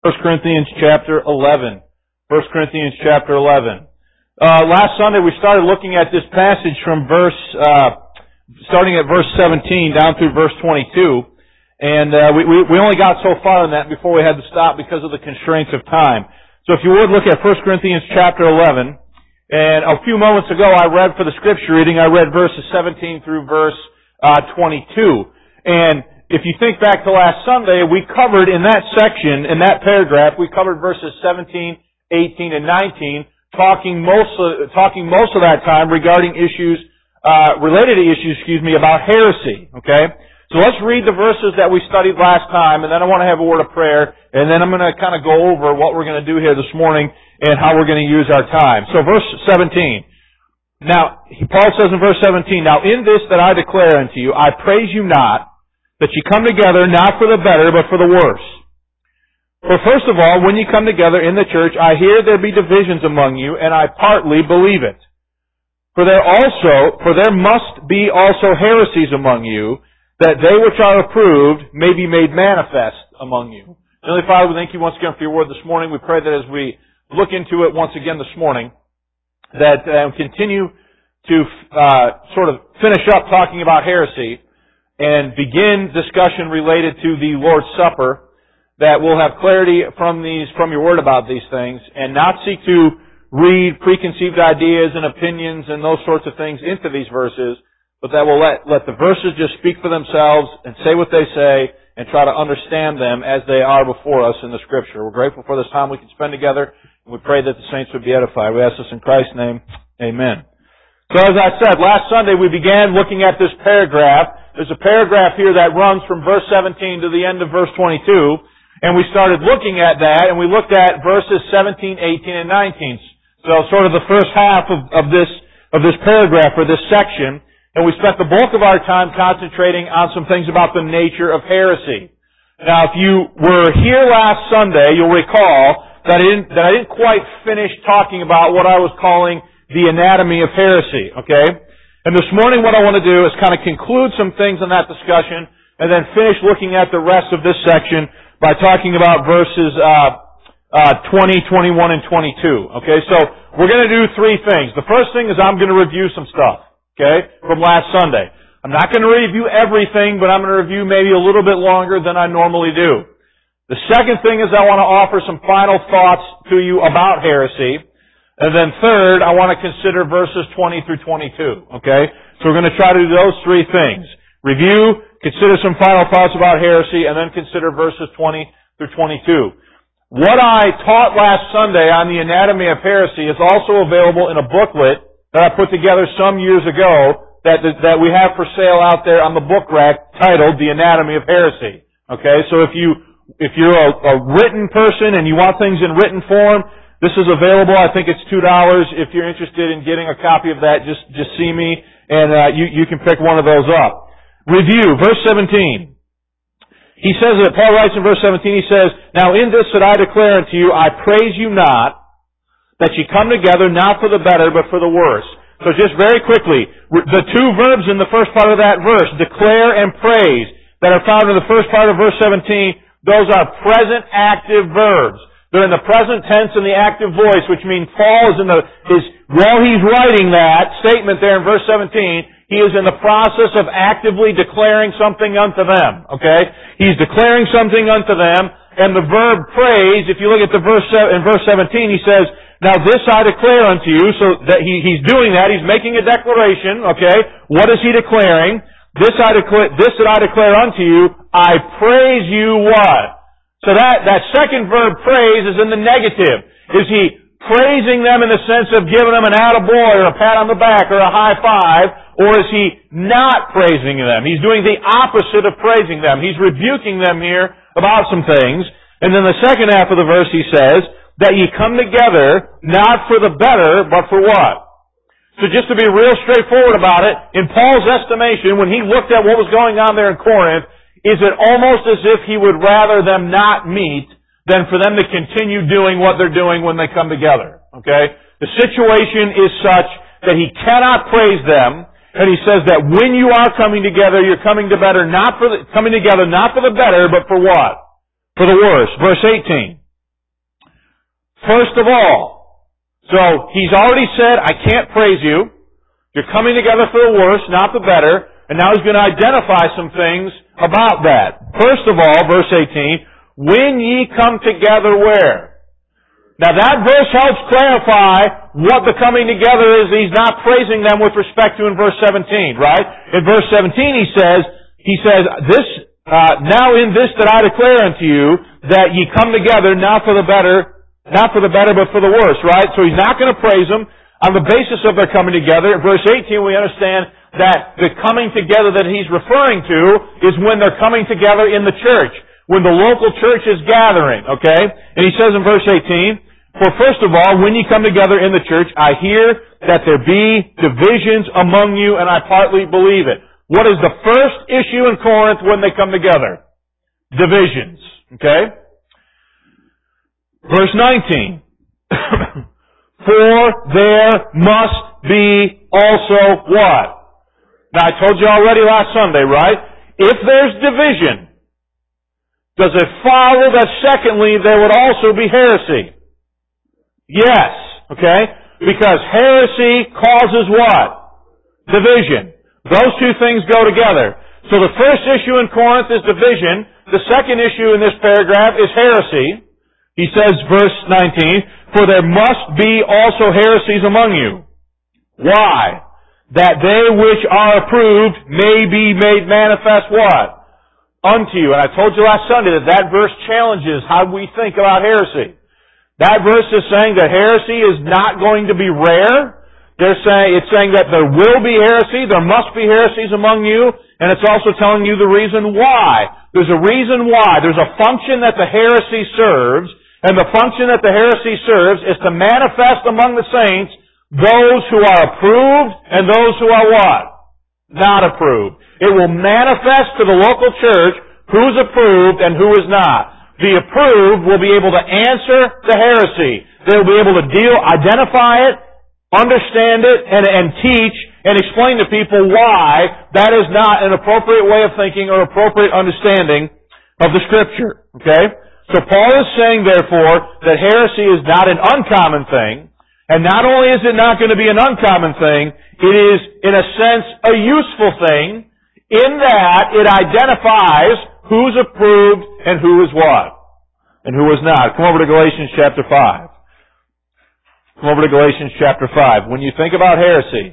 1 Corinthians chapter 11. 1 Corinthians chapter 11. Last Sunday we started looking at this passage from starting at verse 17 down through verse 22. And we only got so far in that before we had to stop because of the constraints of time. So if you would look at 1 Corinthians chapter 11. And a few moments ago I read for the scripture reading, I read verses 17 through verse 22. And if you think back to last Sunday, we covered in that section, in that paragraph, we covered verses 17, 18, and 19, talking most of that time regarding issues, related to issues, about heresy. Okay? So let's read the verses that we studied last time, and then I want to have a word of prayer, and then I'm going to kind of go over what we're going to do here this morning and how we're going to use our time. So verse 17. Now, Paul says in verse 17, "Now in this that I declare unto you, I praise you not, that ye come together not for the better, but for the worse. For first of all, when ye come together in the church, I hear there be divisions among you, and I partly believe it. For there must be also heresies among you, that they which are approved may be made manifest among you." Heavenly Father, we thank you once again for your word this morning. We pray that as we look into it once again this morning, that continue to sort of finish up talking about heresy and begin discussion related to the Lord's Supper, that we'll have clarity from your word about these things, and not seek to read preconceived ideas and opinions and those sorts of things into these verses, but that we'll let the verses just speak for themselves and say what they say and try to understand them as they are before us in the Scripture. We're grateful for this time we can spend together, and we pray that the saints would be edified. We ask this in Christ's name. Amen. So as I said, last Sunday we began looking at this paragraph. There's a paragraph here that runs from verse 17 to the end of verse 22, and we started looking at that, and we looked at verses 17, 18, and 19. So sort of the first half of this paragraph, or this section, and we spent the bulk of our time concentrating on some things about the nature of heresy. Now, if you were here last Sunday, you'll recall that I didn't quite finish talking about what I was calling the anatomy of heresy, okay? And this morning what I want to do is kind of conclude some things in that discussion and then finish looking at the rest of this section by talking about verses 20, 21, and 22, okay? So we're going to do three things. The first thing is I'm going to review some stuff, okay, from last Sunday. I'm not going to review everything, but I'm going to review maybe a little bit longer than I normally do. The second thing is I want to offer some final thoughts to you about heresy. And then third, I want to consider verses 20 through 22, okay? So we're going to try to do those three things. Review, consider some final thoughts about heresy, and then consider verses 20 through 22. What I taught last Sunday on the anatomy of heresy is also available in a booklet that I put together some years ago that we have for sale out there on the book rack titled The Anatomy of Heresy. Okay, so if you're a written person and you want things in written form, this is available. I think it's $2. If you're interested in getting a copy of that, just see me and you can pick one of those up. Review, verse 17. He says that, Paul writes in verse 17, he says, "Now in this that I declare unto you, I praise you not, that ye come together not for the better, but for the worse." So just very quickly, the two verbs in the first part of that verse, declare and praise, that are found in the first part of verse 17, those are present active verbs. They're in the present tense and the active voice, which means Paul while he's writing that statement there in verse 17, he is in the process of actively declaring something unto them. Okay? He's declaring something unto them, and the verb praise, if you look at in verse 17, he says, "Now this I declare unto you," so that he's doing that, he's making a declaration, okay? What is he declaring? This that I declare unto you, I praise you what? So that second verb, praise, is in the negative. Is he praising them in the sense of giving them an attaboy or a pat on the back or a high five, or is he not praising them? He's doing the opposite of praising them. He's rebuking them here about some things. And then the second half of the verse he says, that ye come together not for the better, but for what? So just to be real straightforward about it, in Paul's estimation, when he looked at what was going on there in Corinth, is it almost as if he would rather them not meet than for them to continue doing what they're doing when they come together. Okay? The situation is such that he cannot praise them, and he says that when you are coming together, you're coming together not for the better, but for what? For the worse. Verse 18. first of all. So he's already said, I can't praise you. You're coming together for the worse, not the better. And now he's going to identify some things about that. First of all, verse 18, when ye come together where? Now that verse helps clarify what the coming together is. He's not praising them with respect to in verse 17, right? In verse 17 he says, now in this that I declare unto you, that ye come together not for the better, but for the worse, right? So he's not going to praise them on the basis of their coming together. In verse 18 we understand that the coming together that he's referring to is when they're coming together in the church, when the local church is gathering, okay? And he says in verse 18, for first of all, when ye come together in the church, I hear that there be divisions among you, and I partly believe it. What is the first issue in Corinth when they come together? Divisions, okay? Verse 19, for there must be also what? Now I told you already last Sunday, right? If there's division, does it follow that secondly there would also be heresy? Yes, okay? Because heresy causes what? Division. Those two things go together. So the first issue in Corinth is division. The second issue in this paragraph is heresy. He says, verse 19, for there must be also heresies among you. Why? That they which are approved may be made manifest what? Unto you. And I told you last Sunday that verse challenges how we think about heresy. That verse is saying that heresy is not going to be rare. It's saying that there will be heresy, there must be heresies among you, and it's also telling you the reason why. There's a reason why. There's a function that the heresy serves, and the function that the heresy serves is to manifest among the saints those who are approved and those who are what? Not approved. It will manifest to the local church who's approved and who is not. The approved will be able to answer the heresy. They'll be able to identify it, understand it, and teach and explain to people why that is not an appropriate way of thinking or appropriate understanding of the Scripture. Okay? So Paul is saying, therefore, that heresy is not an uncommon thing. And not only is it not going to be an uncommon thing, it is, in a sense, a useful thing in that it identifies who's approved and who is what? And who is not. Come over to Galatians chapter 5. Come over to Galatians chapter 5. When you think about heresy,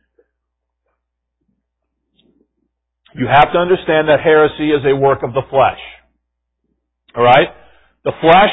you have to understand that heresy is a work of the flesh. Alright? The flesh,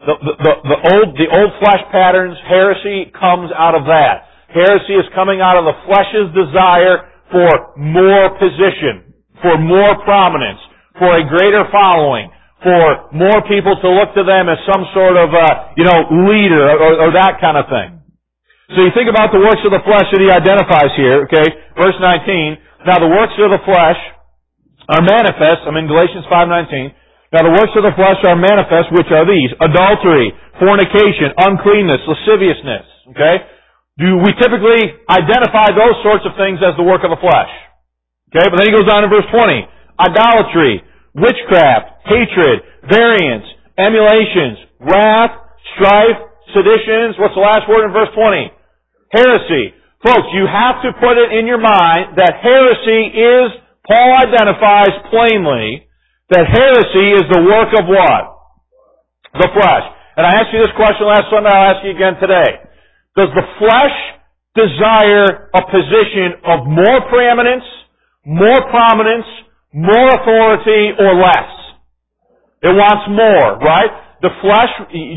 the old flesh patterns, heresy comes out of that. Heresy is coming out of the flesh's desire for more position, for more prominence, for a greater following, for more people to look to them as some sort of, leader or that kind of thing. So you think about the works of the flesh that he identifies here, okay? Verse 19, now the works of the flesh are manifest, I'm in Galatians 5:19, now the works of the flesh are manifest, which are these: adultery, fornication, uncleanness, lasciviousness. Okay? We typically identify those sorts of things as the work of the flesh. Okay? But then he goes on in verse 20. Idolatry, witchcraft, hatred, variance, emulations, wrath, strife, seditions. What's the last word in verse 20? Heresy. Folks, you have to put it in your mind that heresy is, Paul identifies plainly, that heresy is the work of what? The flesh. And I asked you this question last Sunday, I'll ask you again today. Does the flesh desire a position of more preeminence, more prominence, more authority, or less? It wants more, right? The flesh,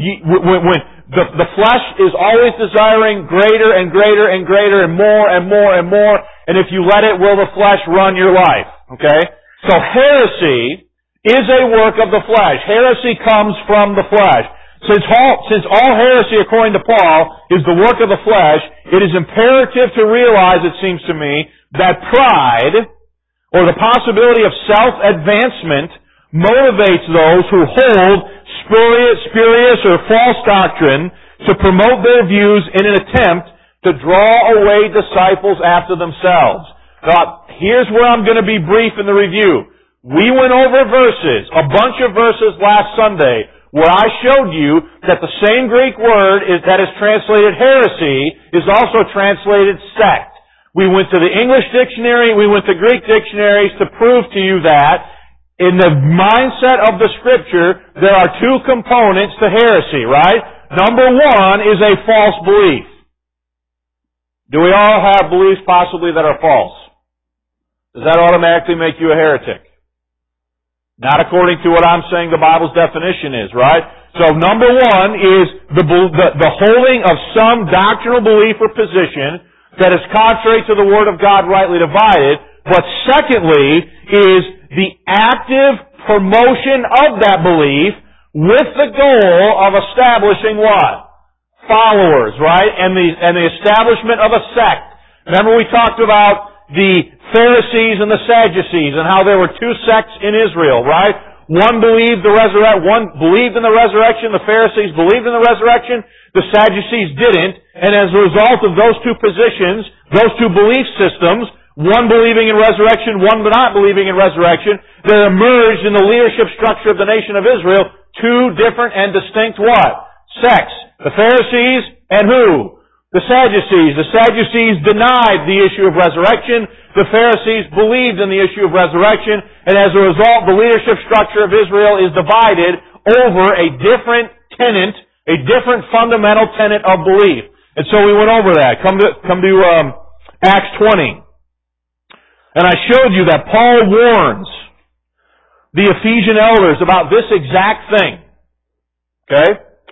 the flesh is always desiring greater and greater and greater and more and more and more, and if you let it, will the flesh run your life? Okay? So heresy is a work of the flesh. Heresy comes from the flesh. Since all heresy, according to Paul, is the work of the flesh, it is imperative to realize, it seems to me, that pride, or the possibility of self-advancement, motivates those who hold spurious or false doctrine to promote their views in an attempt to draw away disciples after themselves. Now, here's where I'm going to be brief in the review. We went over verses, a bunch of verses last Sunday, where I showed you that the same Greek word that is translated heresy is also translated sect. We went to the English dictionary, we went to Greek dictionaries to prove to you that in the mindset of the Scripture, there are two components to heresy, right? Number one is a false belief. Do we all have beliefs possibly that are false? Does that automatically make you a heretic? Not according to what I'm saying the Bible's definition is, right? So number one is the holding of some doctrinal belief or position that is contrary to the Word of God rightly divided. But secondly is the active promotion of that belief with the goal of establishing what? Followers, right? And the establishment of a sect. Remember we talked about the Pharisees and the Sadducees and how there were two sects in Israel, right? One believed in the resurrection, the Pharisees believed in the resurrection, the Sadducees didn't, and as a result of those two positions, those two belief systems, one believing in resurrection, one not believing in resurrection, there emerged in the leadership structure of the nation of Israel two different and distinct what? Sects. The Pharisees and who? The Sadducees. The Sadducees denied the issue of resurrection. The Pharisees believed in the issue of resurrection. And as a result, the leadership structure of Israel is divided over a different tenet, a different fundamental tenet of belief. And so we went over that. Come to Acts 20. And I showed you that Paul warns the Ephesian elders about this exact thing. Okay?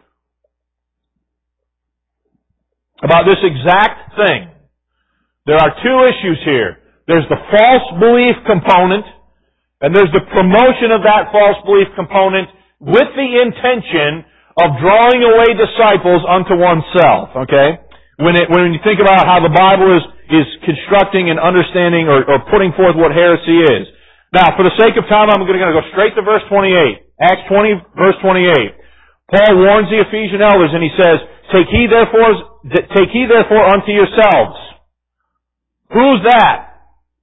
About this exact thing. There are two issues here. There's the false belief component, and there's the promotion of that false belief component with the intention of drawing away disciples unto oneself. Okay? When you think about how the Bible is constructing and understanding or putting forth what heresy is. Now, for the sake of time, I'm going to go straight to verse 28. Acts 20, verse 28. Paul warns the Ephesian elders and he says, Take heed therefore unto yourselves. Who's that?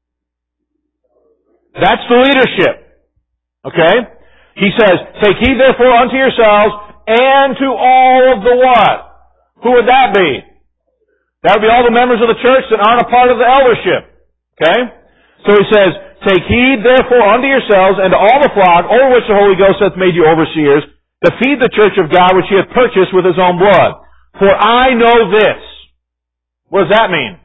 That's the leadership. Okay? He says, Take heed therefore unto yourselves and to all of the what? Who would that be? That would be all the members of the church that aren't a part of the eldership. Okay? So he says, Take heed therefore unto yourselves and to all the flock over which the Holy Ghost hath made you overseers, to feed the church of God which he hath purchased with his own blood. For I know this. What does that mean?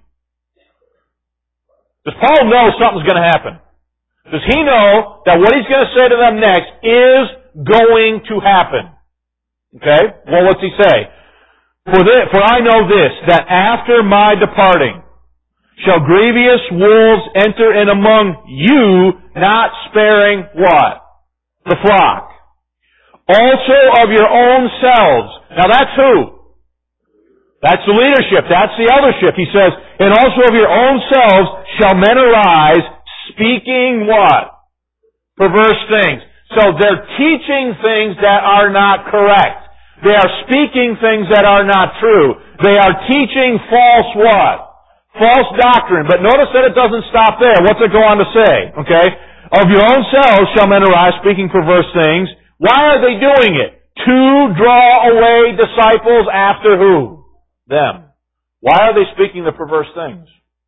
Does Paul know something's going to happen? Does he know that what he's going to say to them next is going to happen? Okay? Well, what's he say? For I know this, that after my departing shall grievous wolves enter in among you, not sparing what? The flock. Also of your own selves. Now that's who? That's the leadership. That's the eldership. He says, and also of your own selves shall men arise, speaking what? Perverse things. So they're teaching things that are not correct. They are speaking things that are not true. They are teaching false what? False doctrine. But notice that it doesn't stop there. What's it go on to say? Okay? Of your own selves shall men arise, speaking perverse things. Why are they doing it? To draw away disciples after who? Them. Why are they speaking the perverse things?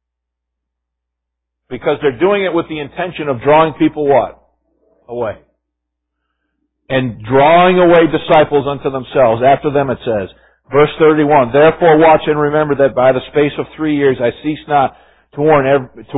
Because they're doing it with the intention of drawing people what? Away. And drawing away disciples unto themselves. After them it says, verse 31, Therefore watch and remember that by the space of 3 years I cease not to warn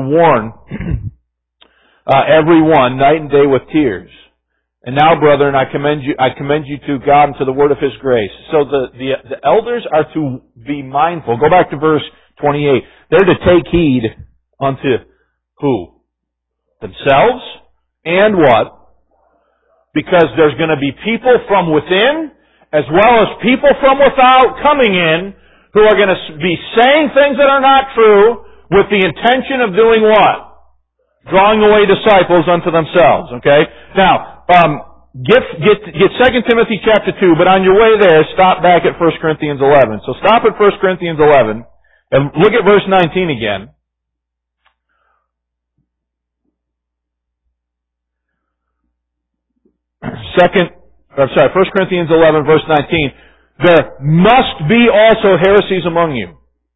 every one night and day with tears. And now, brethren, I commend you to God and to the word of His grace. So the elders are to be mindful. Go back to verse 28. They're to take heed unto who? Themselves and what? Because there's going to be people from within as well as people from without coming in who are going to be saying things that are not true with the intention of doing what? Drawing away disciples unto themselves. Okay? Now, get 2 Timothy chapter 2, but on your way there, stop back at 1 Corinthians 11. So stop at 1 Corinthians 11 and look at verse 19 again. 1 Corinthians 11, verse 19, there must be also heresies among you.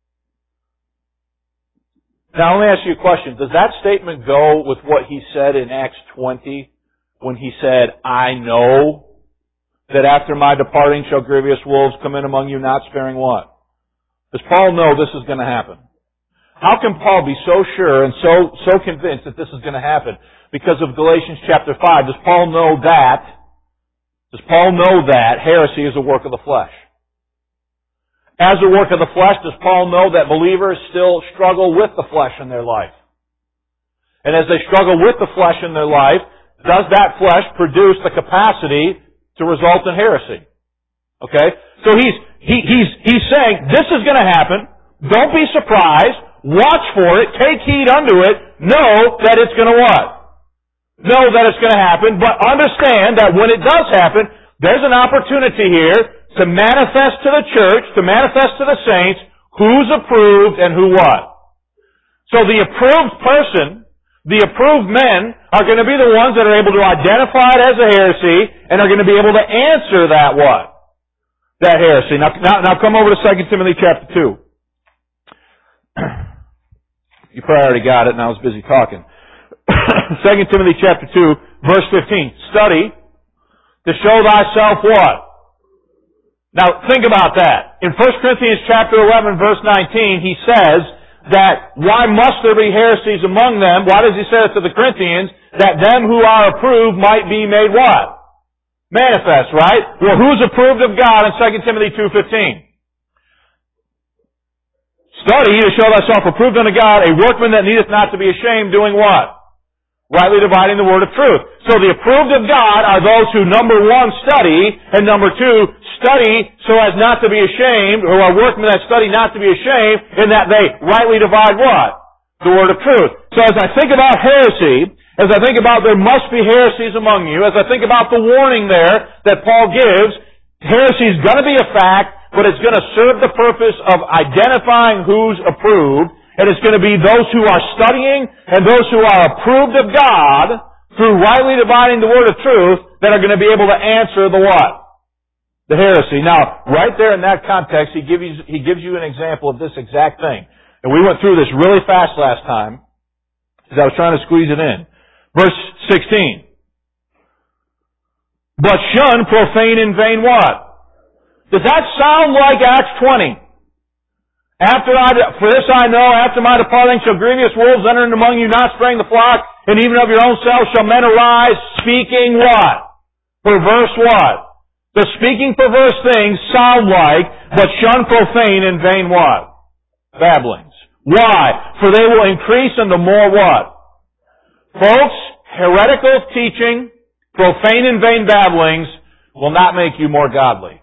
Now let me ask you a question. Does that statement go with what he said in Acts 20 when he said, I know that after my departing shall grievous wolves come in among you, not sparing what? Does Paul know this is going to happen? How can Paul be so sure and so convinced that this is going to happen? Because of Galatians chapter 5. Does Paul know that? Does Paul know that heresy is a work of the flesh? As a work of the flesh, does Paul know that believers still struggle with the flesh in their life? And as they struggle with the flesh in their life, does that flesh produce the capacity to result in heresy? Okay? So he's saying, this is going to happen. Don't be surprised. Watch for it. Take heed unto it. Know that it's going to what? Know that it's going to happen. But understand that when it does happen, there's an opportunity here to manifest to the church, to manifest to the saints, who's approved and who what. So the approved person, the approved men, are going to be the ones that are able to identify it as a heresy and are going to be able to answer that what? That heresy. Now come over to 2 Timothy chapter 2. You probably already got it and I was busy talking. 2 Timothy chapter 2, verse 15. Study to show thyself what? Now think about that. In 1 Corinthians chapter 11, verse 19, he says that why must there be heresies among them? Why does he say it to the Corinthians? That them who are approved might be made what? Manifest, right? Well, who's approved of God in 2 Timothy 2:15? Study to show thyself approved unto God, a workman that needeth not to be ashamed, doing what? Rightly dividing the word of truth. So the approved of God are those who, number one, study, and number two, study so as not to be ashamed, who are workmen that study not to be ashamed, in that they rightly divide what? The word of truth. So as I think about heresy, as I think about there must be heresies among you, as I think about the warning there that Paul gives, heresy is going to be a fact, but it's going to serve the purpose of identifying who's approved, and it's going to be those who are studying and those who are approved of God through rightly dividing the word of truth that are going to be able to answer the what? The heresy. Now, right there in that context, he gives you an example of this exact thing. And we went through this really fast last time, because I was trying to squeeze it in. Verse 16. But shun profane and vain what? Does that sound like Acts 20? For this I know, after my departing shall grievous wolves enter in among you, not sparing the flock, and even of your own selves shall men arise, speaking what? Perverse what? The speaking perverse things sound like, but shun profane and vain what? Babblings. Why? For they will increase into more what? Folks, heretical teaching, profane and vain babblings will not make you more godly.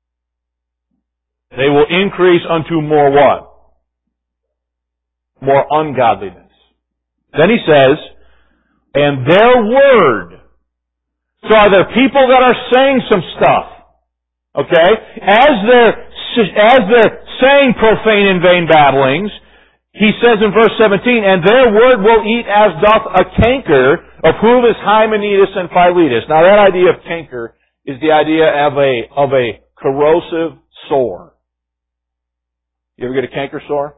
They will increase unto more what? More ungodliness. Then he says, and their word. So are there people that are saying some stuff? Okay? As they're saying profane and vain babblings, he says in verse 17, and their word will eat as doth a canker, of whom is Hymenaeus and Philetus. Now that idea of canker is the idea of a corrosive sore. You ever get a canker sore?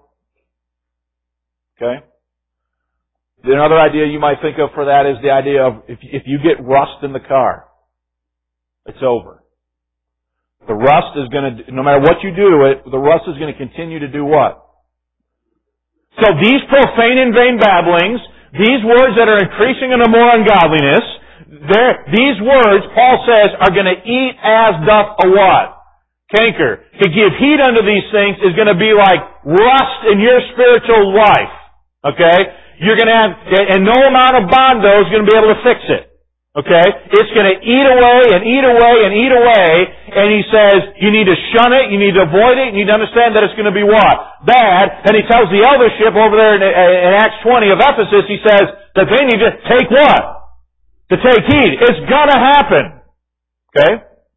Okay. Another idea you might think of for that is the idea of if you get rust in the car, it's over. The rust is going to, no matter what you do to it, the rust is going to continue to do what? So these profane and vain babblings, these words that are increasing into more ungodliness, these words, Paul says, are going to eat as doth a what? Canker. To give heed unto these things is going to be like rust in your spiritual life. Okay? You're going to have, and no amount of Bondo is going to be able to fix it. Okay? It's going to eat away and eat away and eat away, and he says, you need to shun it, you need to avoid it, you need to understand that it's going to be what? Bad. And he tells the eldership over there in Acts 20 of Ephesus, he says that they need to take what? To take heed. It's going to happen. Okay?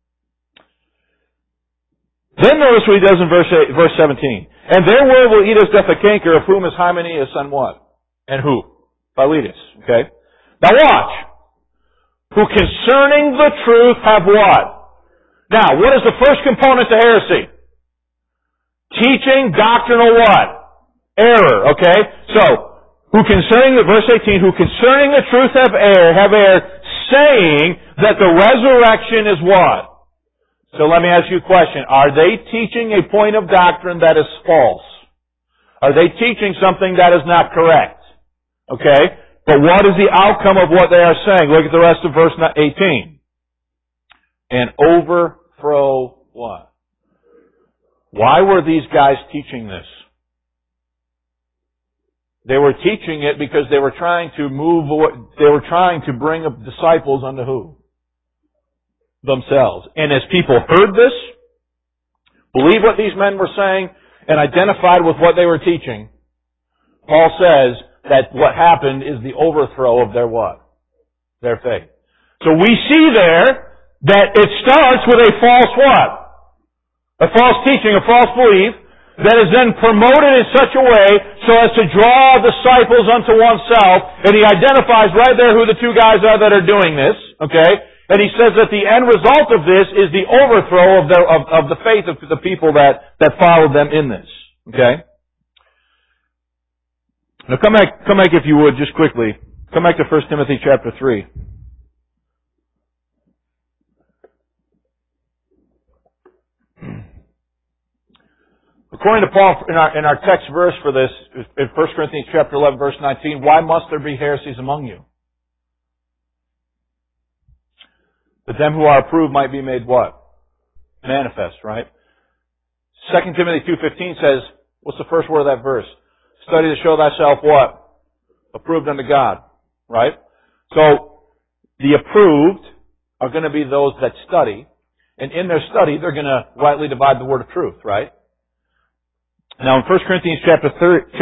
Then notice what he does in verse 17. And their word will eat as doth a canker, of whom is Hymenaeus and what? And who? Philetus. Okay? Now watch. who concerning the truth have what? Now, what is the first component to heresy? Teaching doctrinal what? Error, okay? So, verse 18, who concerning the truth have erred, saying that the resurrection is what? So let me ask you a question. Are they teaching a point of doctrine that is false? Are they teaching something that is not correct? Okay? But what is the outcome of what they are saying? Look at the rest of verse 18. And overthrow what? Why were these guys teaching this? They were teaching it because they were trying to bring up disciples unto who? Themselves. And as people heard this, believed what these men were saying, and identified with what they were teaching, Paul says that what happened is the overthrow of their what? Their faith. So we see there that it starts with a false what? A false teaching, a false belief, that is then promoted in such a way so as to draw disciples unto oneself, and he identifies right there who the two guys are that are doing this, okay? And he says that the end result of this is the overthrow of the faith of the people that followed them in this. Okay? Now come back if you would, just quickly. Come back to 1 Timothy chapter 3. According to Paul, in our text verse for this, in 1 Corinthians chapter 11, verse 19, why must there be heresies among you? That them who are approved might be made what? Manifest, right? 2 Timothy 2:15 says, what's the first word of that verse? Study to show thyself what? Approved unto God, right? So, the approved are going to be those that study, and in their study, they're going to rightly divide the word of truth, right? Now, in 1 Timothy chapter 3,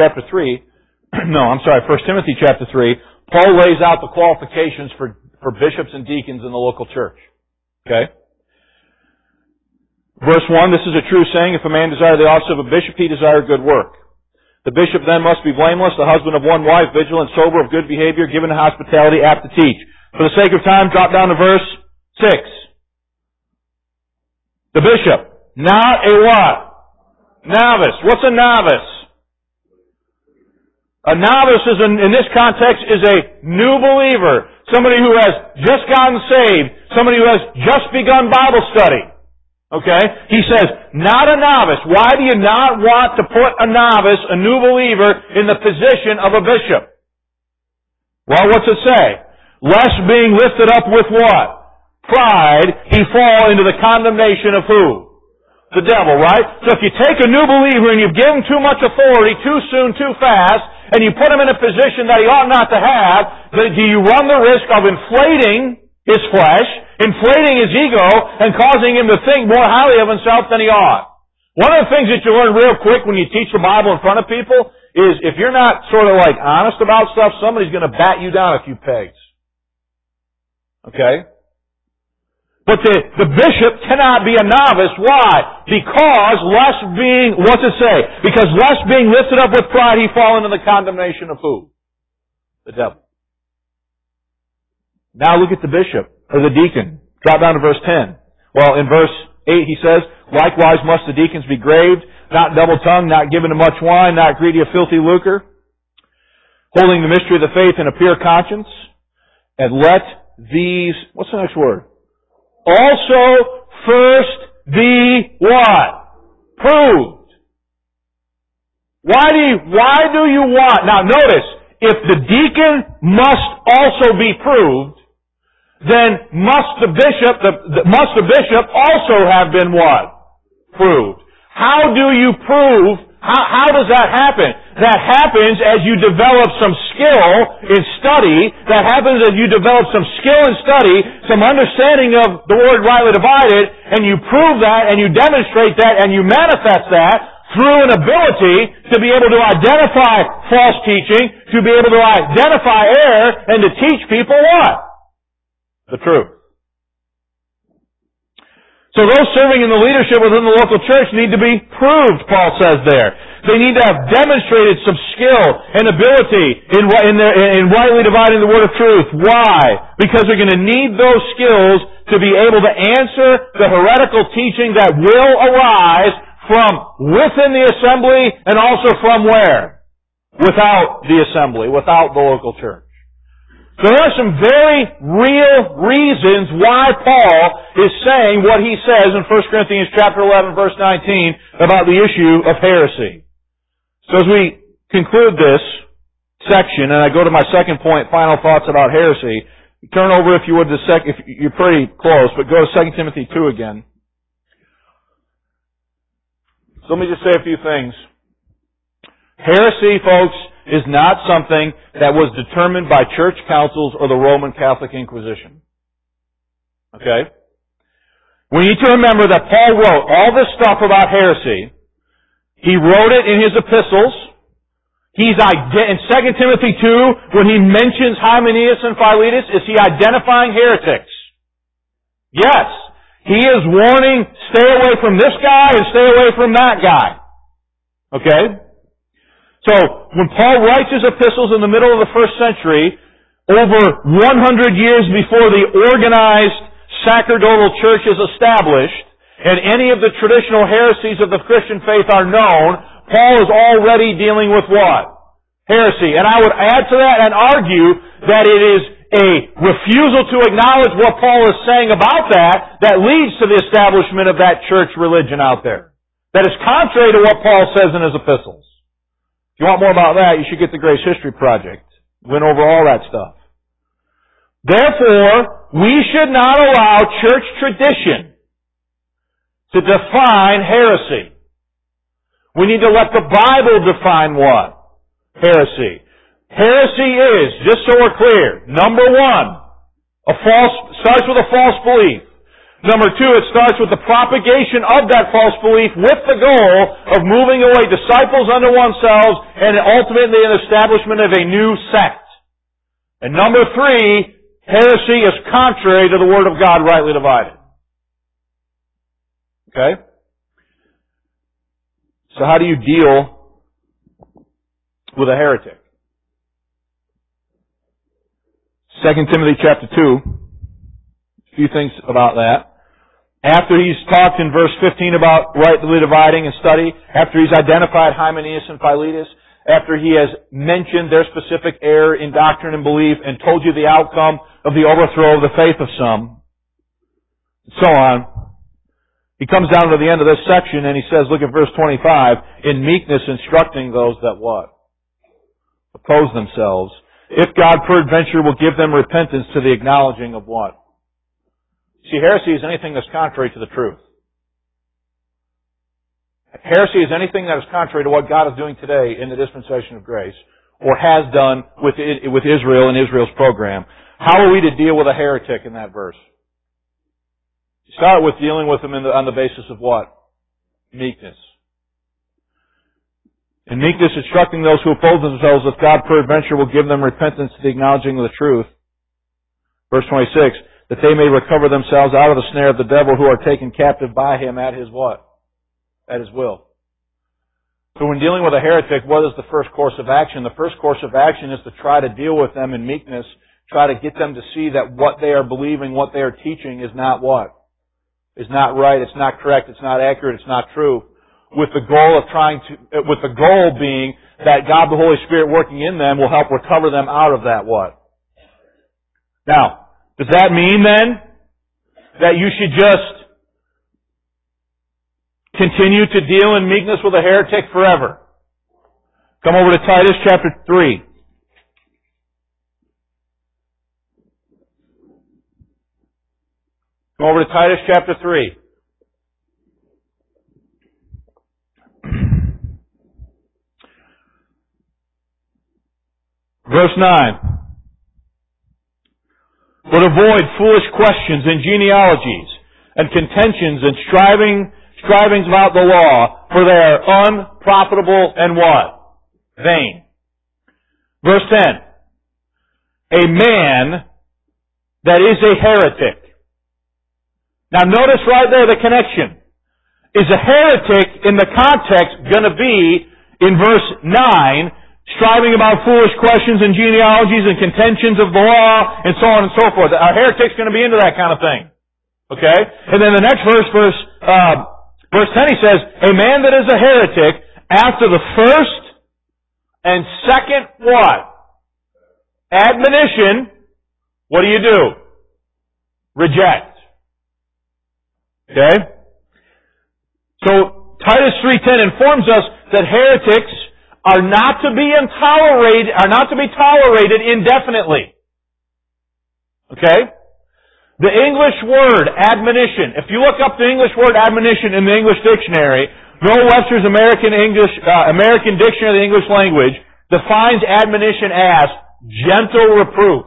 Paul lays out the qualifications for bishops and deacons in the local church. Okay? Verse 1, this is a true saying, if a man desire the office of a bishop, he desire good work. The bishop then must be blameless, the husband of one wife, vigilant, sober, of good behavior, given to hospitality, apt to teach. For the sake of time, drop down to verse 6. The bishop, not a what? Novice. What's a novice? A novice in this context is a new believer. Somebody who has just gotten saved. Somebody who has just begun Bible study. Okay? He says, not a novice. Why do you not want to put a novice, a new believer, in the position of a bishop? Well, what's it say? Lest being lifted up with what? Pride, he fall into the condemnation of who? The devil, right? So if you take a new believer and you give him too much authority too soon, too fast, and you put him in a position that he ought not to have, do you run the risk of inflating his flesh, inflating his ego, and causing him to think more highly of himself than he ought? One of the things that you learn real quick when you teach the Bible in front of people is if you're not sort of like honest about stuff, somebody's going to bat you down a few pegs. Okay? But the bishop cannot be a novice. Why? Because lest being, what's it say? Because lest being lifted up with pride, he fall into the condemnation of who? The devil. Now look at the bishop, or the deacon. Drop down to verse 10. Well, in verse 8 he says, likewise must the deacons be graved, not double-tongued, not given to much wine, not greedy of filthy lucre, holding the mystery of the faith in a pure conscience, and let these, what's the next word? Also first be what? Proved. Why do you want? Now notice, if the deacon must also be proved, then must the bishop also have been what? Proved. How do you prove? How does that happen? That happens as you develop some skill in study. That happens as you develop some skill in study, some understanding of the word rightly divided, and you prove that, and you demonstrate that, and you manifest that through an ability to be able to identify false teaching, to be able to identify error, and to teach people what? The truth. So those serving in the leadership within the local church need to be proved, Paul says there. They need to have demonstrated some skill and ability in rightly dividing the word of truth. Why? Because they're going to need those skills to be able to answer the heretical teaching that will arise from within the assembly and also from where? Without the assembly, without the local church. So there are some very real reasons why Paul is saying what he says in 1 Corinthians chapter 11, verse 19 about the issue of heresy. So as we conclude this section, and I go to my second point, final thoughts about heresy, turn over if you would to if you're pretty close, but go to 2 Timothy 2 again. So let me just say a few things. Heresy, folks, is not something that was determined by church councils or the Roman Catholic Inquisition. Okay? We need to remember that Paul wrote all this stuff about heresy. He wrote it in his epistles. In 2 Timothy 2, when he mentions Hymenaeus and Philetus, is he identifying heretics? Yes. He is warning, stay away from this guy and stay away from that guy. Okay? So, when Paul writes his epistles in the middle of the first century, over 100 years before the organized sacerdotal church is established, and any of the traditional heresies of the Christian faith are known, Paul is already dealing with what? Heresy. And I would add to that and argue that it is a refusal to acknowledge what Paul is saying about that leads to the establishment of that church religion out there. That is contrary to what Paul says in his epistles. If you want more about that, you should get the Grace History Project. Went over all that stuff. Therefore, we should not allow church tradition to define heresy. We need to let the Bible define what? Heresy. Heresy is, just so we're clear, number one, starts with a false belief. Number two, it starts with the propagation of that false belief with the goal of moving away disciples unto oneself and ultimately an establishment of a new sect. And number three, heresy is contrary to the Word of God rightly divided. Okay? So how do you deal with a heretic? 2 Timothy chapter 2, a few things about that. After he's talked in verse 15 about rightly dividing and study, after he's identified Hymenaeus and Philetus, after he has mentioned their specific error in doctrine and belief and told you the outcome of the overthrow of the faith of some, and so on, he comes down to the end of this section and he says, look at verse 25, in meekness instructing those that what? Oppose themselves. If God peradventure will give them repentance to the acknowledging of what? See, heresy is anything that's contrary to the truth. Heresy is anything that is contrary to what God is doing today in the dispensation of grace, or has done with Israel and Israel's program. How are we to deal with a heretic in that verse? You start with dealing with them on the basis of what? Meekness. In meekness instructing those who oppose themselves, if God peradventure will give them repentance to the acknowledging of the truth. Verse 26, that they may recover themselves out of the snare of the devil who are taken captive by him at his what? At his will. So when dealing with a heretic, what is the first course of action? The first course of action is to try to deal with them in meekness, try to get them to see that what they are believing, what they are teaching is not what? Is not right, it's not correct, it's not accurate, it's not true. With the goal being that God the Holy Spirit working in them will help recover them out of that what? Now, does that mean then that you should just continue to deal in meekness with a heretic forever? Come over to Titus chapter 3. Come over to Titus chapter 3. Verse 9. But avoid foolish questions and genealogies and contentions and strivings about the law, for they are unprofitable and what? Vain. Verse 10. A man that is a heretic. Now notice right there the connection. Is a heretic in the context going to be in verse 9, striving about foolish questions and genealogies and contentions of the law and so on and so forth. A heretic's going to be into that kind of thing. Okay? And then the next verse 10, he says, a man that is a heretic, after the first and second what? Admonition, what do? Reject. Okay? So, Titus 3:10 informs us that heretics are not to be tolerated indefinitely. Okay? The English word admonition, if you look up the English word admonition in the English dictionary, Noah Webster's American Dictionary of the English Language defines admonition as gentle reproof.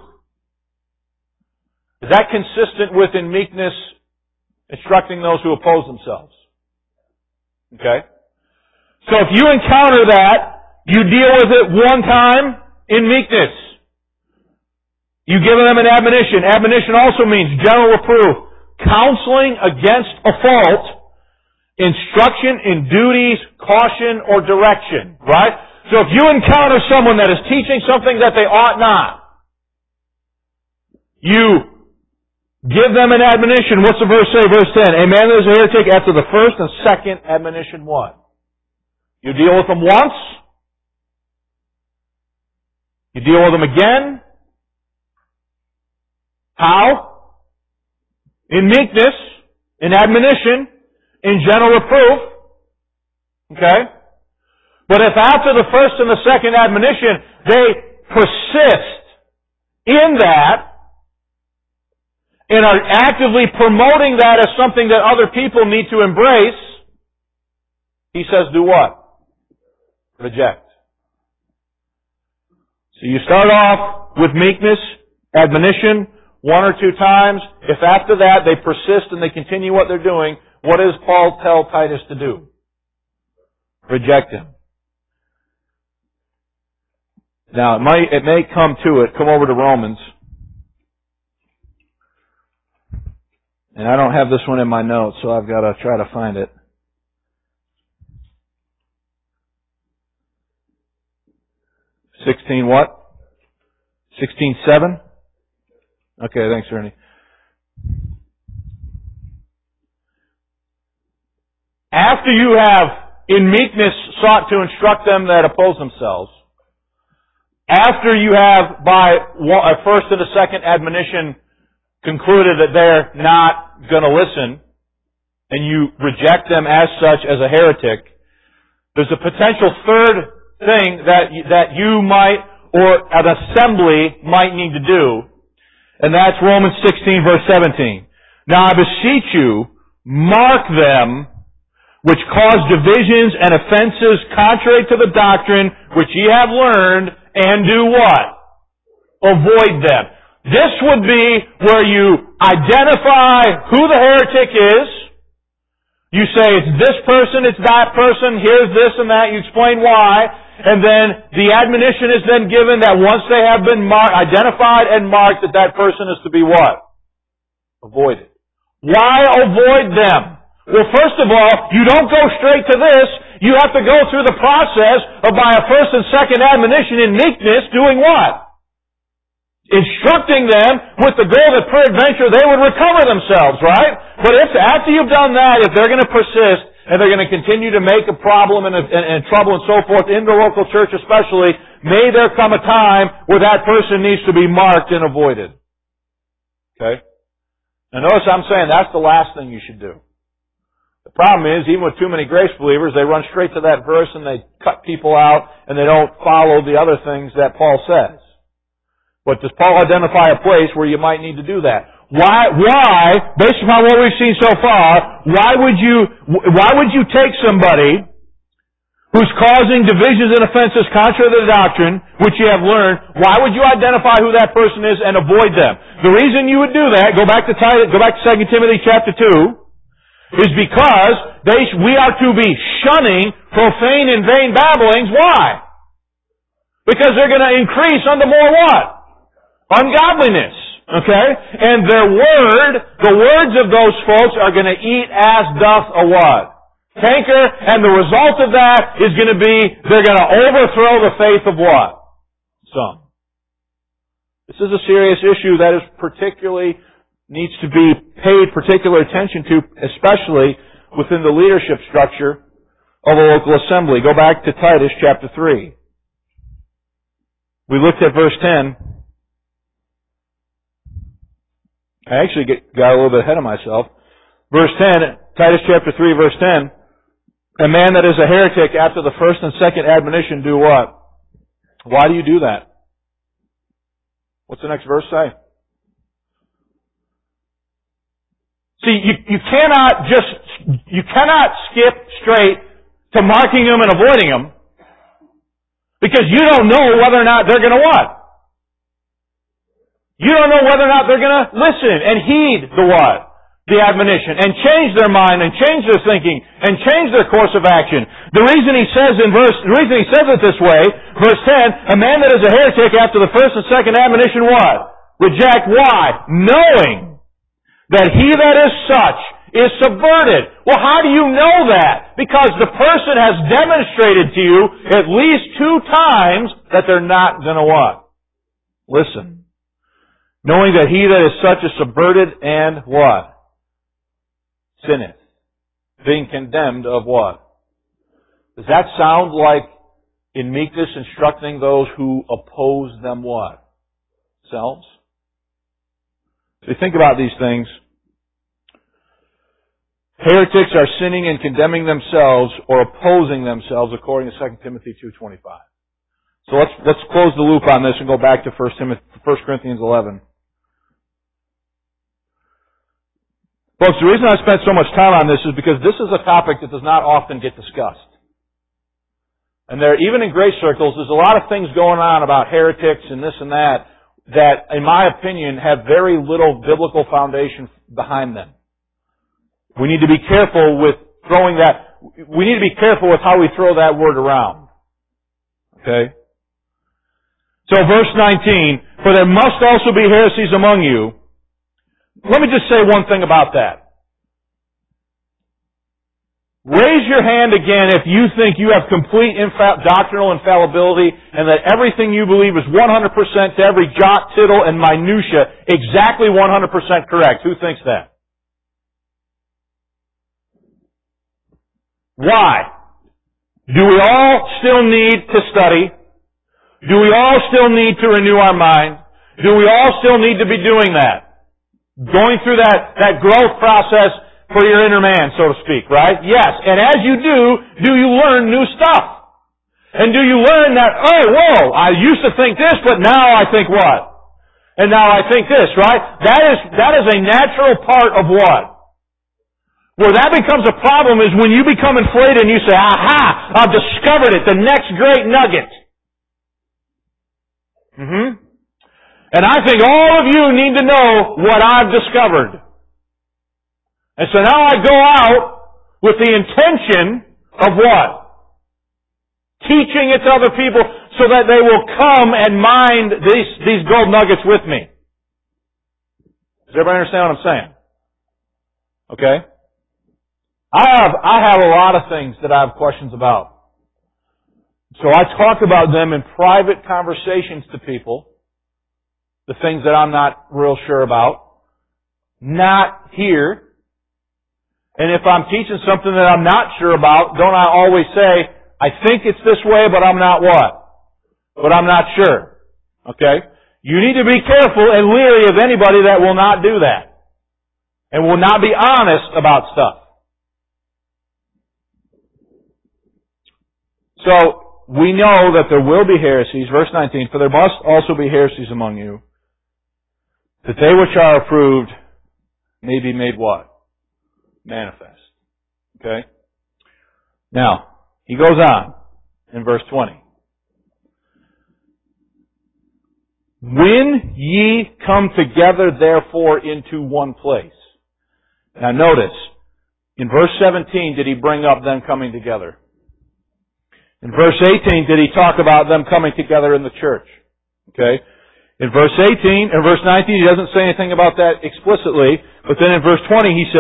Is that consistent with in meekness instructing those who oppose themselves? Okay? So if you encounter that, you deal with it one time in meekness. You give them an admonition. Admonition also means gentle reproof, counseling against a fault, instruction in duties, caution, or direction. Right? So if you encounter someone that is teaching something that they ought not, you give them an admonition. What's the verse say? Verse 10. A man that is a heretic after the first and second admonition what? You deal with them once. You deal with them again. How? In meekness, in admonition, in gentle reproof. Okay? But if after the first and the second admonition, they persist in that, and are actively promoting that as something that other people need to embrace, he says do what? Reject. So you start off with meekness, admonition, one or two times. If after that they persist and they continue what they're doing, what does Paul tell Titus to do? Reject him. Now, it may come to it. Come over to Romans. And I don't have this one in my notes, so I've got to try to find it. 16 what? 16:7? Okay, thanks, Ernie. After you have, in meekness, sought to instruct them that oppose themselves, after you have, by a first and a second admonition, concluded that they're not going to listen, and you reject them as such as a heretic, there's a potential third thing that you might, or an assembly might need to do, and that's Romans 16 verse 17. Now I beseech you, mark them which cause divisions and offenses contrary to the doctrine which ye have learned, and do what? Avoid them. This would be where you identify who the heretic is. You say it's this person, it's that person, here's this and that, you explain why, and then the admonition is then given that once they have been identified and marked, that person is to be what? Avoided. Why avoid them? Well, first of all, you don't go straight to this. You have to go through the process of, by a first and second admonition in meekness, doing what? Instructing them with the goal that peradventure they would recover themselves, right? But if after you've done that, if they're going to persist and they're going to continue to make a problem and trouble and so forth in the local church especially, may there come a time where that person needs to be marked and avoided. Okay? Now notice I'm saying that's the last thing you should do. The problem is, even with too many grace believers, they run straight to that verse and they cut people out and they don't follow the other things that Paul says. But does Paul identify a place where you might need to do that? Why, based upon what we've seen so far, why would you take somebody who's causing divisions and offenses contrary to the doctrine which you have learned, why would you identify who that person is and avoid them? The reason you would do that, go back to 2 Timothy chapter 2, is because we are to be shunning profane and vain babblings. Why? Because they're going to increase unto more what? Ungodliness. Okay? And the words of those folks are going to eat as doth a what? canker, and the result of that is going to be they're going to overthrow the faith of what? Some. This is a serious issue that is particularly needs to be paid particular attention to, especially within the leadership structure of a local assembly. Go back to Titus chapter 3. We looked at verse 10. I actually got a little bit ahead of myself. Verse 10, Titus chapter 3, verse 10. A man that is a heretic after the first and second admonition do what? Why do you do that? What's the next verse say? See, you cannot skip straight to marking them and avoiding them because you don't know whether or not they're going to what? You don't know whether or not they're going to listen and heed the what? The admonition, and change their mind, and change their thinking, and change their course of action. The reason he says it this way, verse 10, a man that is a heretic after the first and second admonition what? Reject. Why? Knowing that he that is such is subverted. Well, how do you know that? Because the person has demonstrated to you at least 2 times that they're not going to what? Listen. Knowing that he that is such is subverted and what? Sinneth. Being condemned of what? Does that sound like in meekness instructing those who oppose them what? Selves? So you think about these things. Heretics are sinning and condemning themselves or opposing themselves according to 2 Timothy 2:25. So let's close the loop on this and go back to 1 Corinthians 11. Folks, the reason I spent so much time on this is because this is a topic that does not often get discussed. And even in grace circles, there's a lot of things going on about heretics and this and that, in my opinion, have very little biblical foundation behind them. We need to be careful with we need to be careful with how we throw that word around. Okay? So verse 19, for there must also be heresies among you. Let me just say one thing about that. Raise your hand again if you think you have complete doctrinal infallibility and that everything you believe is 100% to every jot, tittle, and minutia exactly 100% correct. Who thinks that? Why? Do we all still need to study? Do we all still need to renew our mind? Do we all still need to be doing that? Going through that growth process for your inner man, so to speak, right? Yes. And as you do you learn new stuff? And do you learn that, I used to think this, but now I think what? And now I think this, right? That is a natural part of what? Where that becomes a problem is when you become inflated and you say, aha, I've discovered it, the next great nugget. And I think all of you need to know what I've discovered. And so now I go out with the intention of what? Teaching it to other people so that they will come and mine these gold nuggets with me. Does everybody understand what I'm saying? Okay? I have a lot of things that I have questions about. So I talk about them in private conversations to people. The things that I'm not real sure about. Not here. And if I'm teaching something that I'm not sure about, don't I always say, I think it's this way, but I'm not what? But I'm not sure. Okay? You need to be careful and leery of anybody that will not do that. And will not be honest about stuff. So, we know that there will be heresies. Verse 19, for there must also be heresies among you, that they which are approved may be made what? Manifest. Okay? Now, he goes on in verse 20. When ye come together therefore into one place. Now notice, in verse 17 did he bring up them coming together? In verse 18 did he talk about them coming together in the church? Okay? In verse 19, he doesn't say anything about that explicitly, but then in verse 20 he says,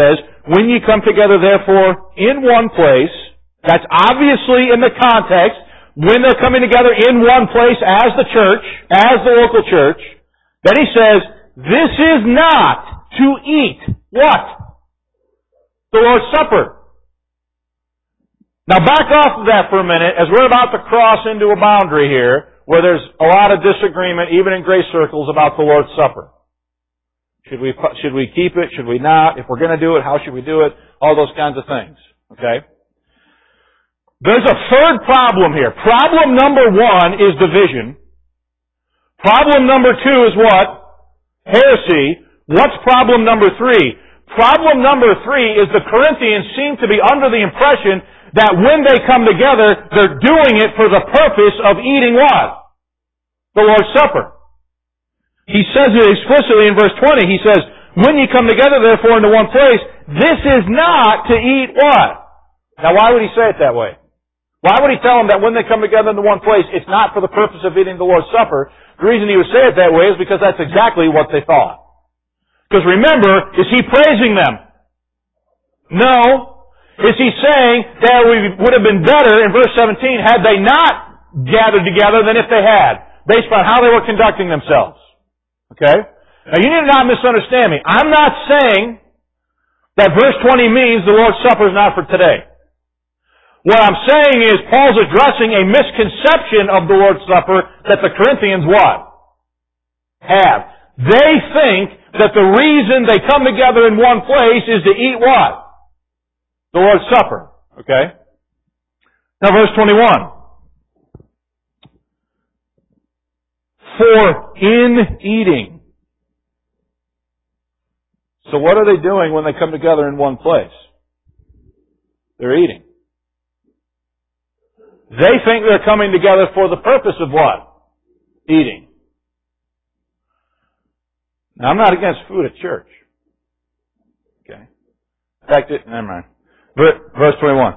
when ye come together therefore in one place, that's obviously in the context, when they're coming together in one place as the church, as the local church, then he says, this is not to eat what? The Lord's Supper. Now back off of that for a minute, as we're about to cross into a boundary here, where there's a lot of disagreement, even in grace circles, about the Lord's Supper. Should we keep it? Should we not? If we're going to do it, how should we do it? All those kinds of things. Okay? There's a third problem here. Problem number one is division. Problem number two is what? Heresy. What's problem number three? Problem number three is the Corinthians seem to be under the impression that when they come together, they're doing it for the purpose of eating what? The Lord's Supper. He says it explicitly in verse 20. He says, when you come together therefore into one place, this is not to eat what? Now why would he say it that way? Why would he tell them that when they come together into one place, it's not for the purpose of eating the Lord's Supper? The reason he would say it that way is because that's exactly what they thought. Because remember, is he praising them? No. Is he saying that we would have been better in verse 17 had they not gathered together than if they had, based on how they were conducting themselves? Okay? Now you need to not misunderstand me. I'm not saying that verse 20 means the Lord's Supper is not for today. What I'm saying is Paul's addressing a misconception of the Lord's Supper that the Corinthians what? Have. They think that the reason they come together in one place is to eat what? The Lord's Supper. Okay? Now verse 21. For in eating. So what are they doing when they come together in one place? They're eating. They think they're coming together for the purpose of what? Eating. Now I'm not against food at church. Okay? In fact, never mind. Verse 21.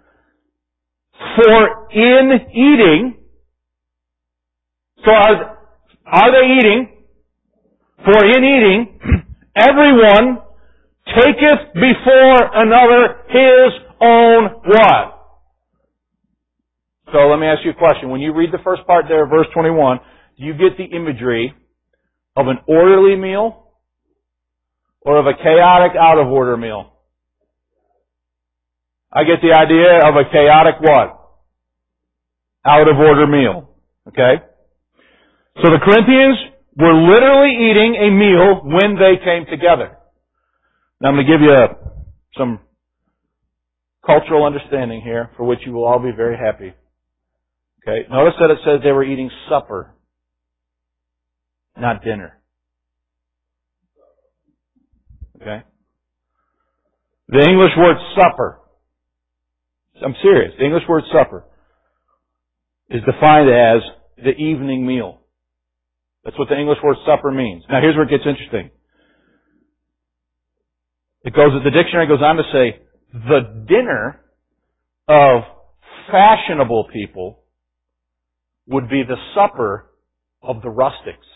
For in eating, so are they eating? For in eating, everyone taketh before another his own what? So let me ask you a question. When you read the first part there, verse 21, do you get the imagery of an orderly meal or of a chaotic, out-of-order meal? I get the idea of a chaotic what? Out-of-order meal. Okay? So the Corinthians were literally eating a meal when they came together. Now I'm going to give you some cultural understanding here for which you will all be very happy. Okay? Notice that it says they were eating supper, not dinner. Okay? The English word supper, I'm serious, the English word supper is defined as the evening meal. That's what the English word supper means. Now here's where it gets interesting. The dictionary goes on to say, the dinner of fashionable people would be the supper of the rustics.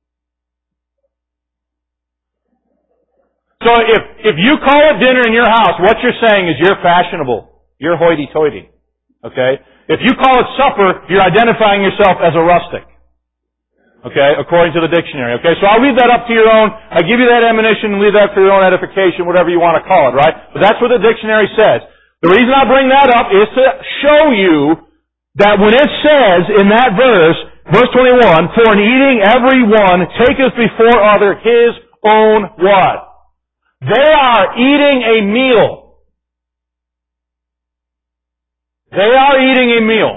So if you call it dinner in your house, what you're saying is you're fashionable. You're hoity-toity. Okay? If you call it supper, you're identifying yourself as a rustic. Okay? According to the dictionary. Okay? So I'll leave that up to your own. I give you that admonition and leave that for your own edification, whatever you want to call it, right? But that's what the dictionary says. The reason I bring that up is to show you that when it says in that verse 21, for in eating every one taketh before other his own what? They are eating a meal. They are eating a meal.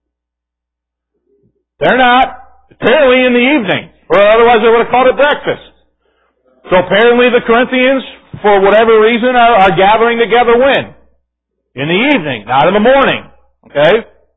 They're not. Apparently in the evening. Or otherwise they would have called it breakfast. So apparently the Corinthians, for whatever reason, are gathering together when? In the evening, not in the morning. Okay?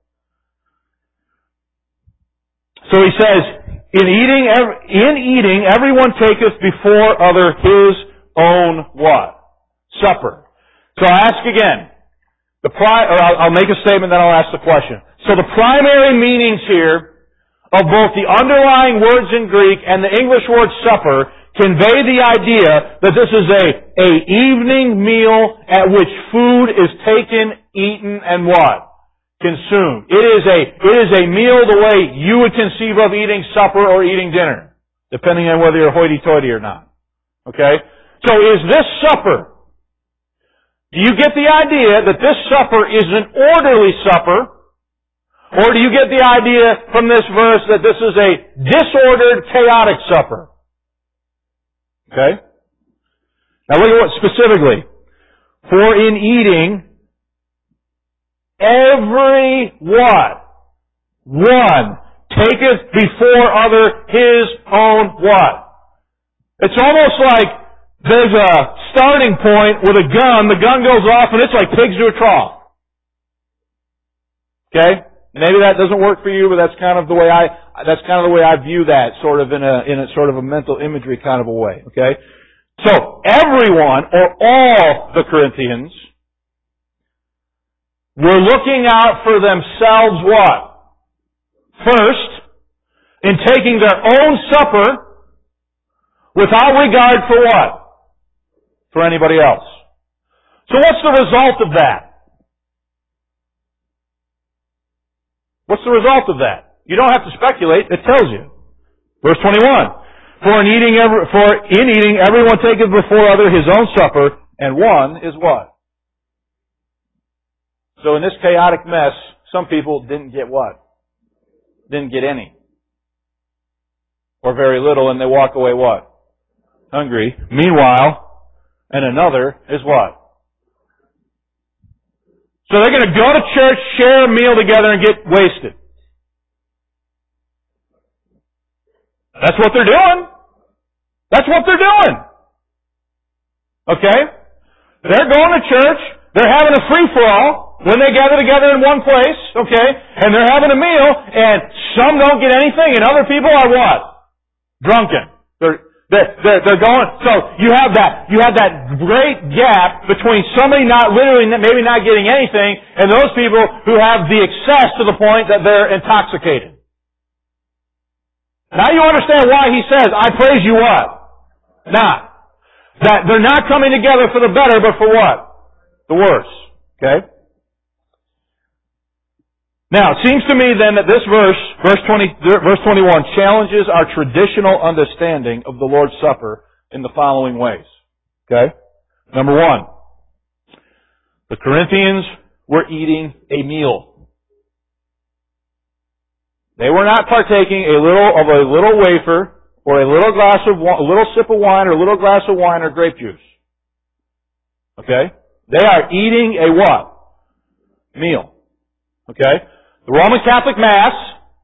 So he says, in eating, everyone taketh before other his own what? Supper. So I ask again. I'll make a statement, then I'll ask the question. So the primary meanings here of both the underlying words in Greek and the English word supper convey the idea that this is a evening meal at which food is taken, eaten, and what? Consumed. It is a meal the way you would conceive of eating supper or eating dinner, depending on whether you're hoity-toity or not. Okay? So is this supper, do you get the idea that this supper is an orderly supper? Or do you get the idea from this verse that this is a disordered, chaotic supper? Okay? Now look at what specifically. For in eating, every what? One taketh before other his own what? It's almost like there's a starting point with a gun, the gun goes off, and it's like pigs to a trough. Okay? Maybe that doesn't work for you, but that's kind of the way I view that, sort of in a sort of a mental imagery kind of a way. Okay? So everyone, or all the Corinthians, were looking out for themselves what? First, in taking their own supper without regard for what? For anybody else. So what's the result of that? What's the result of that? You don't have to speculate, it tells you. Verse 21. For in eating everyone taketh before other his own supper, and one is what? So in this chaotic mess, some people didn't get what? Didn't get any. Or very little, and they walk away what? Hungry. Meanwhile, and another is what? So they're going to go to church, share a meal together, and get wasted. That's what they're doing. That's what they're doing. Okay? They're going to church. They're having a free-for-all when they gather together in one place. Okay? And they're having a meal, and some don't get anything, and other people are what? Drunken. They're going, so you have that great gap between somebody maybe not getting anything, and those people who have the excess to the point that they're intoxicated. Now you understand why he says, I praise you what? Not. That they're not coming together for the better, but for what? The worse. Okay? Now, it seems to me then that this verse 21, challenges our traditional understanding of the Lord's Supper in the following ways. Okay? Number one, the Corinthians were eating a meal. They were not partaking a little wafer or a little sip of wine or a little glass of wine or grape juice. Okay? They are eating a what? Meal. Okay? The Roman Catholic Mass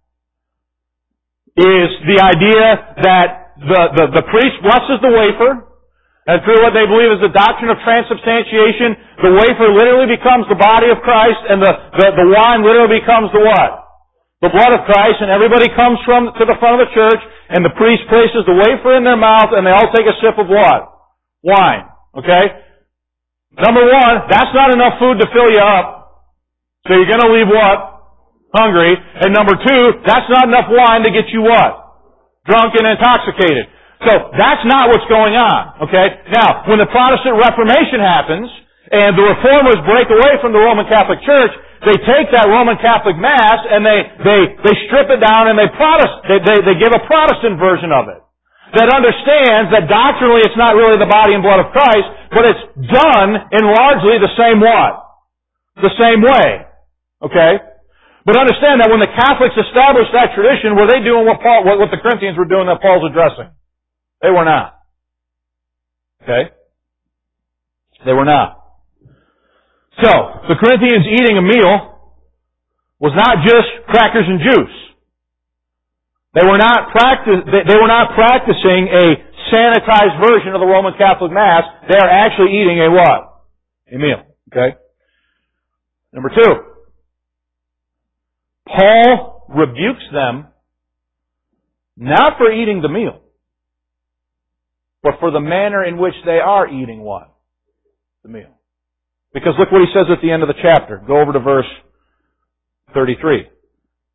is the idea that the priest blesses the wafer, and through what they believe is the doctrine of transubstantiation, the wafer literally becomes the body of Christ, and the wine literally becomes the what? The blood of Christ, and everybody comes to the front of the church, and the priest places the wafer in their mouth, and they all take a sip of what? Wine. Okay? Number one, that's not enough food to fill you up. So you're going to leave what? Hungry. And number two, that's not enough wine to get you what? Drunk and intoxicated. So that's not what's going on. Okay? Now, when the Protestant Reformation happens, and the Reformers break away from the Roman Catholic Church, they take that Roman Catholic Mass and they strip it down and they give a Protestant version of it. That understands that doctrinally it's not really the body and blood of Christ, but it's done in largely the same what? The same way. Okay? But understand that when the Catholics established that tradition, were they doing what the Corinthians were doing that Paul's addressing? They were not. Okay? They were not. So, the Corinthians eating a meal was not just crackers and juice. They were not practicing a sanitized version of the Roman Catholic Mass. They are actually eating a what? A meal. Okay? Number two. Paul rebukes them not for eating the meal, but for the manner in which they are eating what? The meal. Because look what he says at the end of the chapter. Go over to verse 33.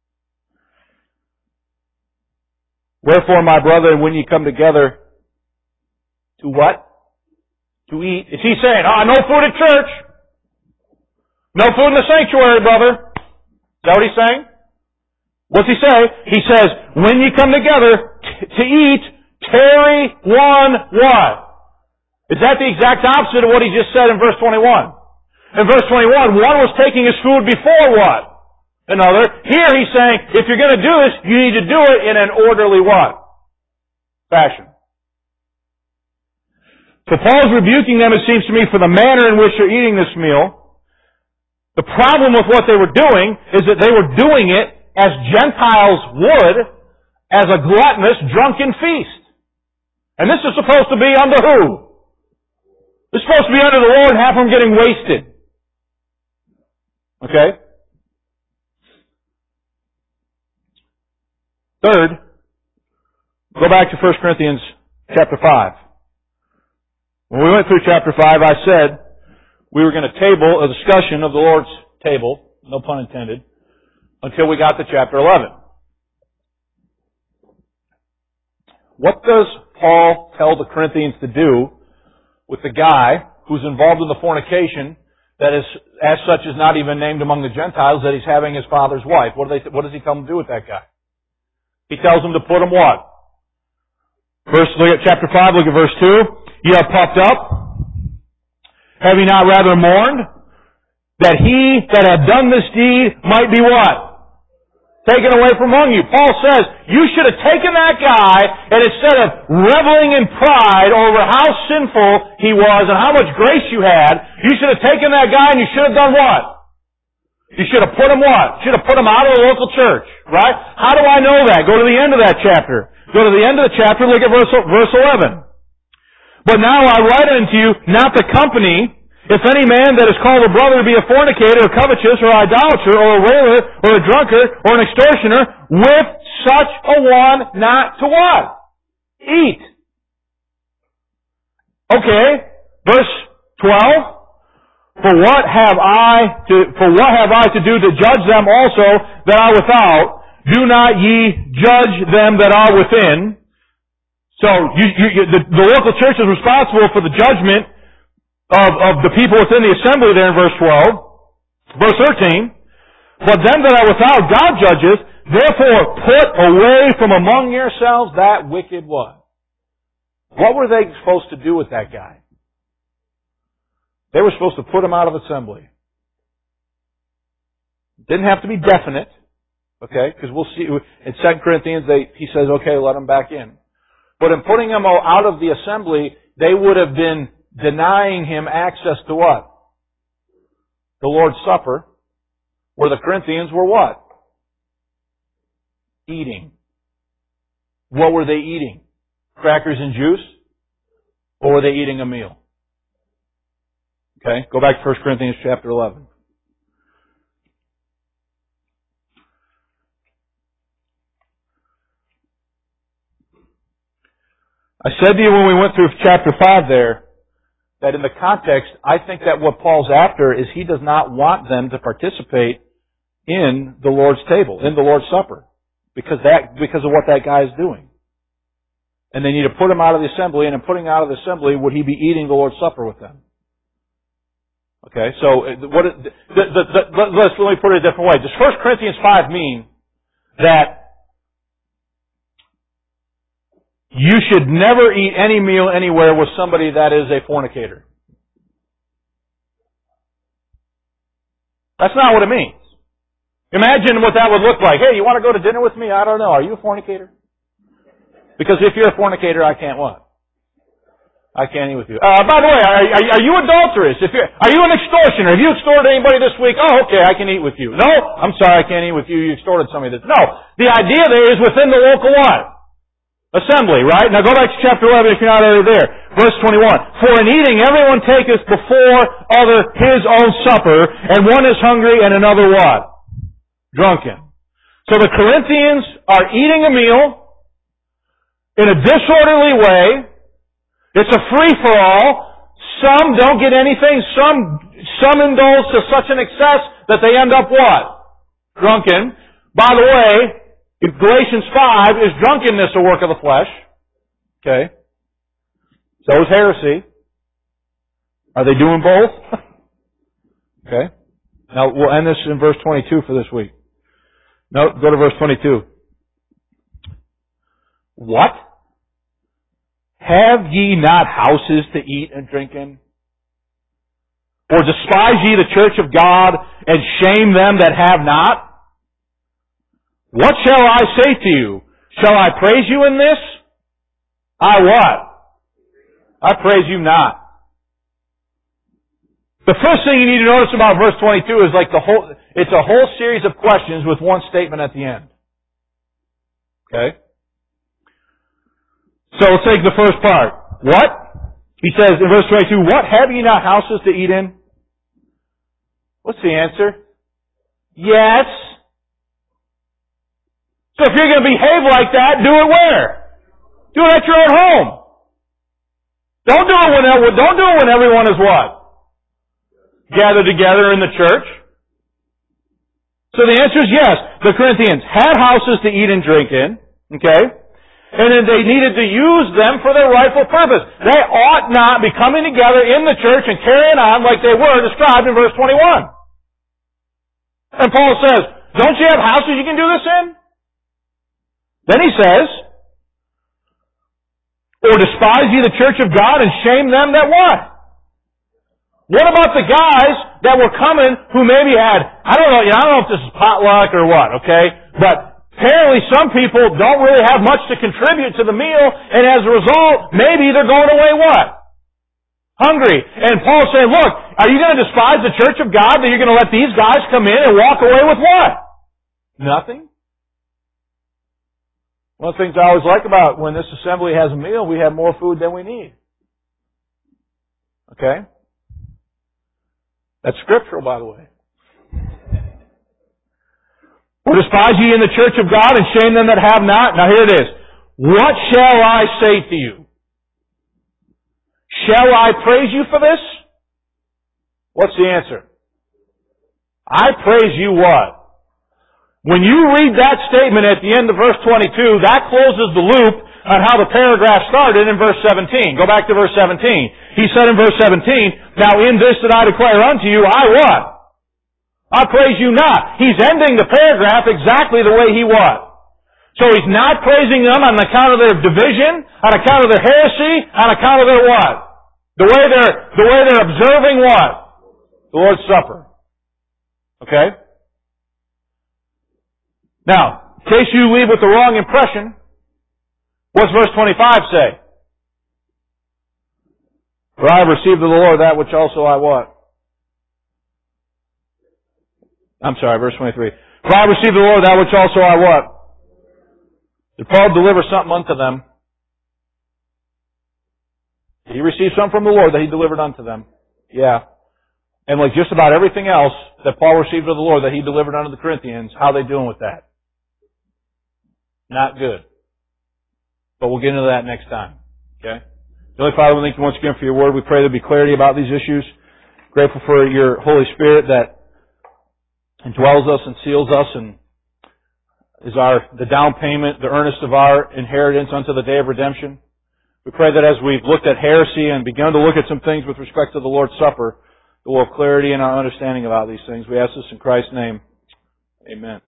Wherefore, my brethren, when ye come together, To what? To eat. Is he saying, no food at church? No food in the sanctuary, brother? Is that what he's saying? What's he say? He says, when you come together to eat, tarry one what? Is that the exact opposite of what he just said in verse 21? In verse 21, one was taking his food before what? Another. Here he's saying, if you're going to do this, you need to do it in an orderly what? Fashion. So Paul's rebuking them, it seems to me, for the manner in which they're eating this meal. The problem with what they were doing is that they were doing it as Gentiles would as a gluttonous, drunken feast. And this is supposed to be under who? It's supposed to be under the Lord and half of them getting wasted. Okay? Third, go back to 1 Corinthians chapter 5. When we went through chapter 5, I said we were going to table a discussion of the Lord's table, no pun intended, until we got to chapter 11. What does Paul tell the Corinthians to do with the guy who's involved in the fornication that is, as such, is not even named among the Gentiles, that he's having his father's wife? What does he tell them to do with that guy? He tells them to put him what? Look at chapter 5, look at verse 2. You are puffed up. Have you not rather mourned that he that had done this deed might be what? Taken away from among you. Paul says, you should have taken that guy, and instead of reveling in pride over how sinful he was and how much grace you had, you should have taken that guy and you should have done what? You should have put him what? You should have put him out of the local church. Right? How do I know that? Go to the end of that chapter. Go to the end of the chapter, look at verse 11. But now I write unto you, not the company, if any man that is called a brother be a fornicator, or covetous, or idolater, or a railer, or a drunkard, or an extortioner, with such a one not to what? Eat. Okay, verse 12. For what have I to do to judge them also that are without? Do not ye judge them that are within. So the local church is responsible for the judgment of the people within the assembly there in verse 12. Verse 13. But them that are without God judges, therefore put away from among yourselves that wicked one. What were they supposed to do with that guy? They were supposed to put him out of assembly. Didn't have to be definite. Okay? Because we'll see in 2 Corinthians he says, okay, let him back in. But in putting him out of the assembly, they would have been denying him access to what? The Lord's Supper, where the Corinthians were what? Eating. What were they eating? Crackers and juice? Or were they eating a meal? Okay, go back to 1 Corinthians chapter 11. I said to you when we went through chapter 5 there, that in the context, I think that what Paul's after is he does not want them to participate in the Lord's table, in the Lord's Supper, because of what that guy is doing. And they need to put him out of the assembly, and in putting him out of the assembly, would he be eating the Lord's Supper with them? Okay, so let me put it a different way. Does 1 Corinthians 5 mean that you should never eat any meal anywhere with somebody that is a fornicator? That's not what it means. Imagine what that would look like. Hey, you want to go to dinner with me? I don't know. Are you a fornicator? Because if you're a fornicator, I can't what? I can't eat with you. By the way, are you adulterous? Are you an extortioner? Have you extorted anybody this week? Oh, okay, I can eat with you. No, I'm sorry, I can't eat with you. You extorted somebody this. No, the idea there is within the local what? Assembly, right? Now go back to chapter 11 if you're not already there. Verse 21. For in eating everyone taketh before other his own supper, and one is hungry and another what? Drunken. So the Corinthians are eating a meal in a disorderly way. It's a free-for-all. Some don't get anything. Some indulge to such an excess that they end up what? Drunken. By the way, in Galatians 5, is drunkenness a work of the flesh? Okay. So is heresy. Are they doing both? Okay. Now, we'll end this in verse 22 for this week. No, go to verse 22. What? Have ye not houses to eat and drink in? Or despise ye the church of God, and shame them that have not? What shall I say to you? Shall I praise you in this? I what? I praise you not. The first thing you need to notice about verse 22 is it's a whole series of questions with one statement at the end. Okay? So let's take the first part. What? He says in verse 22, what? Have ye not houses to eat in? What's the answer? Yes. So if you're going to behave like that, do it where? Do it at your own home. Don't do it when everyone is what? Gathered together in the church. So the answer is yes. The Corinthians had houses to eat and drink in. Okay? And then they needed to use them for their rightful purpose. They ought not be coming together in the church and carrying on like they were described in verse 21. And Paul says, don't you have houses you can do this in? Then he says, or despise ye the church of God and shame them that what? What about the guys that were coming who maybe had, I don't know if this is potluck or what, okay? But apparently some people don't really have much to contribute to the meal, and as a result, maybe they're going away what? Hungry. And Paul's saying, look, are you going to despise the church of God that you're going to let these guys come in and walk away with what? Nothing. One of the things I always like about when this assembly has a meal, we have more food than we need. Okay? That's scriptural, by the way. Or despise ye in the church of God and shame them that have not. Now here it is. What shall I say to you? Shall I praise you for this? What's the answer? I praise you what? When you read that statement at the end of verse 22, that closes the loop on how the paragraph started in verse 17. Go back to verse 17. He said in verse 17, now in this that I declare unto you, I what? I praise you not. He's ending the paragraph exactly the way he was. So he's not praising them on account of their division, on account of their heresy, on account of their what? The way they're observing what? The Lord's Supper. Okay? Now, in case you leave with the wrong impression, what's verse 25 say? For I have received of the Lord that which also I what? I'm sorry, verse 23. For I have received of the Lord that which also I what? Did Paul deliver something unto them? Did he receive something from the Lord that he delivered unto them? Yeah. And like just about everything else that Paul received of the Lord that he delivered unto the Corinthians, how are they doing with that? Not good. But we'll get into that next time. Okay? Heavenly Father, we thank you once again for your word. We pray there be clarity about these issues. Grateful for your Holy Spirit that indwells us and seals us and is the down payment, the earnest of our inheritance unto the day of redemption. We pray that as we've looked at heresy and begun to look at some things with respect to the Lord's Supper, that we'll have clarity in our understanding about these things. We ask this in Christ's name. Amen.